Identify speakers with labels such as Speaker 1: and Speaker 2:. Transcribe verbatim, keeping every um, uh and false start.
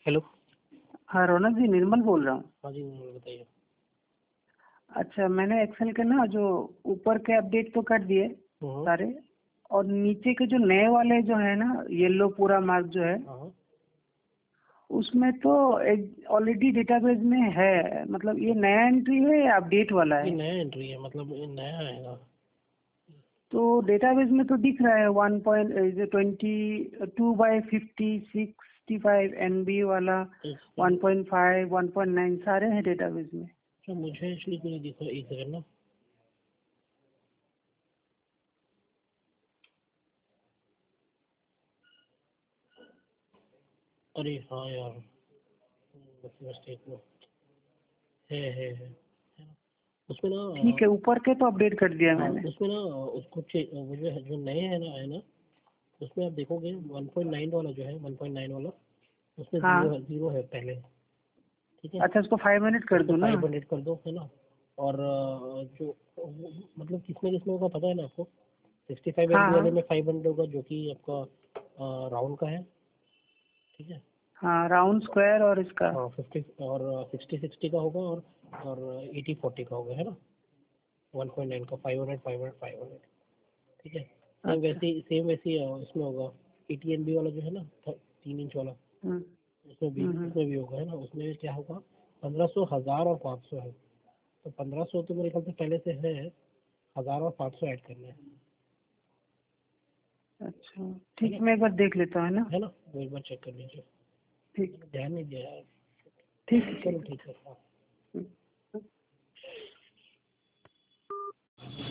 Speaker 1: Hello.
Speaker 2: हाँ रौनक जी, निर्मल बोल रहा हूँ।
Speaker 1: हाँ जी निर्मल बताइए।
Speaker 2: अच्छा, मैंने एक्सेल के ना जो ऊपर के अपडेट तो कर दिए
Speaker 1: हाँ
Speaker 2: सारे, और नीचे के जो नए वाले जो है ना, येलो पूरा मार्क जो है,
Speaker 1: हाँ
Speaker 2: उसमें तो ऑलरेडी डेटाबेस में है। मतलब ये नया एंट्री है या अपडेट वाला
Speaker 1: ये
Speaker 2: है?
Speaker 1: नया एंट्री है, मतलब ये नया आएगा।
Speaker 2: तो डेटाबेस में तो दिख रहा है one point twenty two by fifty sixty five N B वाला, one point five one point nine सारे हैं डेटाबेस में।
Speaker 1: तो मुझे एक्चुअली कोई दिखा, एक सेकंड ना। अरे हाँ यार, मिस्टेक में है है है है ना। उसमें ना
Speaker 2: ठीक है, ऊपर के तो अपडेट कर दिया
Speaker 1: हाँ,
Speaker 2: मैंने।
Speaker 1: उसमें ना उसको चे- वो जो है, जो नए है ना है ना, उसमें आप देखोगे वन पॉइंट नाइन वाला जो है, वन पॉइंट नाइन वाला उसमें
Speaker 2: हाँ,
Speaker 1: जीरो है, जीरो है पहले। ठीक है,
Speaker 2: अच्छा उसको फाइव मिनट कर
Speaker 1: उसको
Speaker 2: दूँ ना?
Speaker 1: फाइव हंड्रेड कर दो, है ना। और अ, जो वो- मतलब किसमें किसमें होगा पता है ना आपको? सिक्सटी फाइव एम
Speaker 2: हाँ
Speaker 1: बी
Speaker 2: हाँ
Speaker 1: वाले में फाइव हंड्रेड होगा, जो कि आपका राउंड का है। ठीक है।
Speaker 2: हाँ, राउंड स्क्वायर और इसका।
Speaker 1: हाँ फिफ्टी और सिक्सटी सिक्सटी का होगा, और और एटी फोर्टी का होगा, है ना। वन पॉइंट नाइन का five hundred five hundred five hundred. ठीक है। सेम
Speaker 2: अच्छा।
Speaker 1: वैसे सेम वैसे ही, अ, इसमें होगा एटी एम बी वाला जो है ना, थ- तीन इंच वाला,
Speaker 2: हम्म
Speaker 1: उसमें भी
Speaker 2: हम्म हम्म।
Speaker 1: उसमें भी होगा, है ना। उसमें क्या होगा, पंद्रह सौ, हज़ार और पाँच सौ है। तो पंद्रह सौ तो मेरे ख्याल से पहले से है, हज़ार और पाँच सौ ऐड करने हैं,
Speaker 2: अच्छा
Speaker 1: है
Speaker 2: ठीक,
Speaker 1: ना।
Speaker 2: मैं एक बार देख लेता हूँ, है ना?
Speaker 1: है ना, वो एक बार चेक कर लीजिए।
Speaker 2: ठीक।
Speaker 1: ध्यान नहीं दिया यार।
Speaker 2: ठीक है
Speaker 1: चलो
Speaker 2: ठीक
Speaker 1: ठीक है, हाँ।
Speaker 2: है।